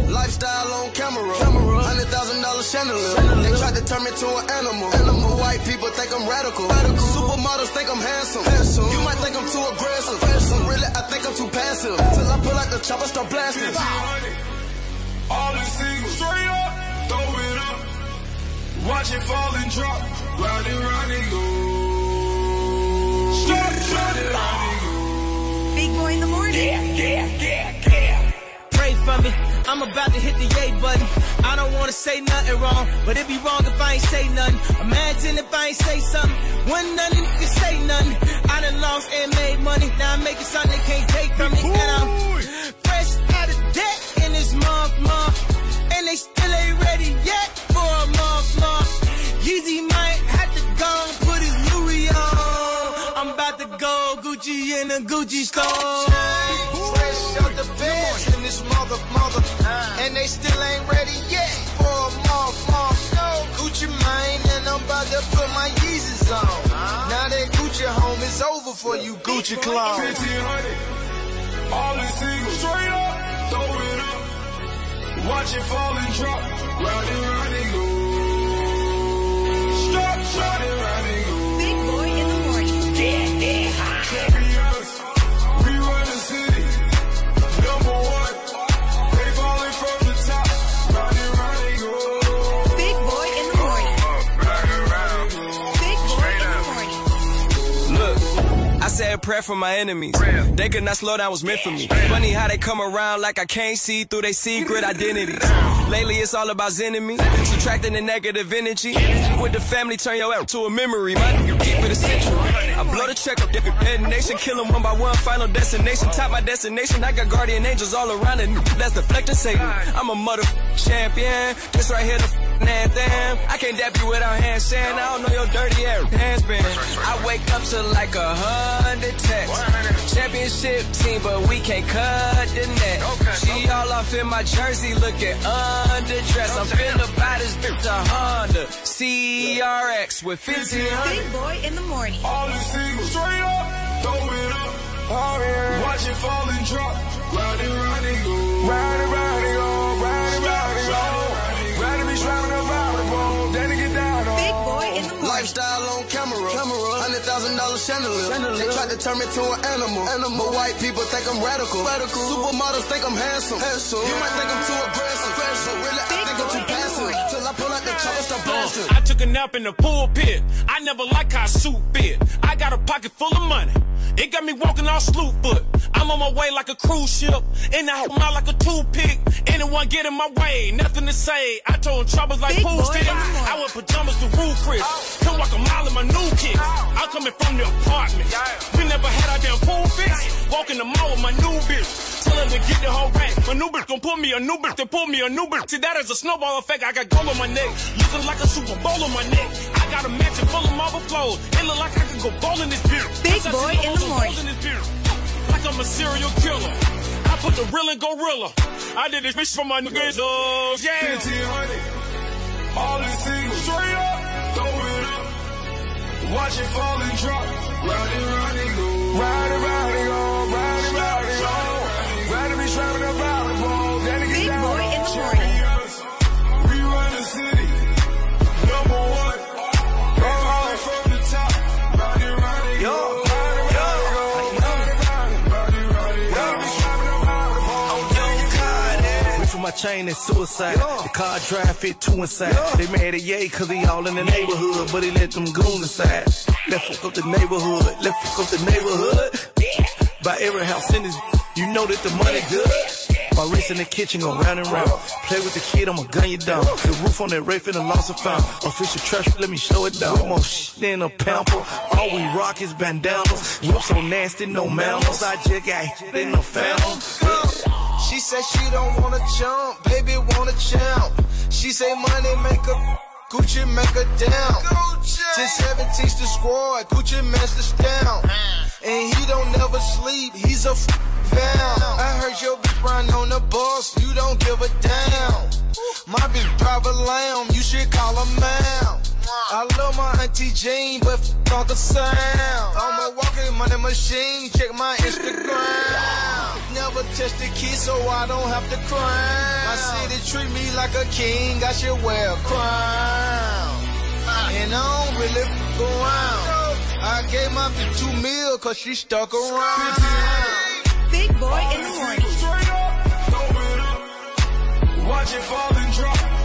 Lifestyle on camera. $100,000 chandelier. They tried to turn me to an animal. White people think I'm radical. Supermodels think I'm handsome. You might think I'm too aggressive. Really, I think I'm too passive. Till I pull out the chopper, start blasting. All the singles, straight up, throw it up. Watch it fall and drop. Round and go. Stop, round and go. Big Boy in the morning. Yeah. Pray for me. I'm about to hit the yay button. I don't wanna say nothing wrong, but it'd be wrong if I ain't say nothing. Imagine if I ain't say something. When none of you can say nothing. I done lost and made money. Now I'm making something they can't take from me. And I'm fresh out of debt in this month. And they still ain't ready yet for a month. Yeezy might have to go and put his Louis on. I'm about to go Gucci in a Gucci store. Fresh out the bed in this mother. And they still ain't ready yet for a month. No, Gucci mine, and I'm about to put my Yeezys on. Now that Gucci home is over for you Gucci clown. 1500, all the singles, straight up, throw it up. Watch it fall and drop, round and go. Stop, round and go. Big Boy in the morning. Yeah. Champions, we run the city, number one. They falling from the top, round and go. Big Boy in the morning. Big Boy in the morning. Look, I said a prayer for my enemies. They could not slow down, was meant for me. Funny how they come around like I can't see through their secret identities. Lately it's all about enemies, subtracting the negative energy. With the family, turn your app to a memory. My nigga keep it essential. I blow the check up, detonation, kill them one by one, final destination. Top my destination, I got guardian angels all around it. That's deflecting Satan. I'm a mother champion. This right here the anthem. I can't dap you without handstand. I don't know your dirty ass handspin. I wake up to like 100 texts. Championship team, but we can't cut the net. She all off in my jersey, looking underdressed. I'm finna buy this bitch a Honda CRX with 1500. Big Boy in the morning. All the singles, straight up, throw it up. Oh, yeah. Watch it fall and drop, round and go. Round and go, round and go. Round and be driving a volleyball, then get down on. Big Boy in the morning. Lifestyle on camera. $100,000 chandelier. They tried to turn me to an animal. White people think I'm radical. Supermodels think I'm handsome. You might think I'm too aggressive. Really, I think I'm too passive. Till I pull out the chopper, start blasting. I took a nap in the pulpit. I never like how suit fit. I got a pocket full of money. It got me walking all slew foot. I'm on my way like a cruise ship. And I hold out like a toothpick. Anyone get in my way, nothing to say. I told troubles like pool sticks. I wear pajamas to rule Chris. Come walk a mile in my new kicks. I'm coming from the apartment. We never had our damn pool fix. Walking the mall with my new bitch. Tell her to get the whole rack. My new bitch gon' pull me a new bitch to pull me a new bitch. See, that is a snowball effect. I got gold on my neck. Looking like a Super Bowl on my neck. I got a mansion full of marble flows. It look like I could go bowling this beer. Big Boy in the morning. Like I'm a serial killer. I put the real in gorilla. I did this bitch for my niggas. Oh, yeah. 1500, all the singles, straight up, throw it up. Watch it fall and drop, round and go. Round and go, round and go. Round and be driving a volleyball, then get Big down. Boy in the morning. We run the city, number one. They falling from the top, round and go. My chain is suicide. The car drive fit two inside. They mad at Ye cause he all in the neighborhood, but he let them goons inside. Let's fuck up the neighborhood. Let's fuck up the neighborhood. By every house in this, you know that the money good. My wrist in the kitchen go round and round. Play with the kid, I'ma gun you down. The roof on that Ray finna lost a found. Official trash, let me slow it down. More shit than a pamper. All we rock is bandanas. Whip so nasty, no manners. I just got hit in the phantom. She said she don't wanna jump, baby wanna jump. She say money make her, Gucci make her down. Since 17's the squad, Gucci messed down. And he don't never sleep, he's a found. I heard your bitch run on the bus, you don't give a damn. My bitch drive a lamb, you should call her man. I love my auntie Jean, but f*** the sound. I'm a walking money machine, check my Instagram. Never touch the key, so I don't have to cry. My city treat me like a king, I should wear a crown. And I don't really f*** around. I gave my bitch $2 million cause she stuck around. Big Boy in the Morning. Straight up, throw it up. Watch it fall and drop.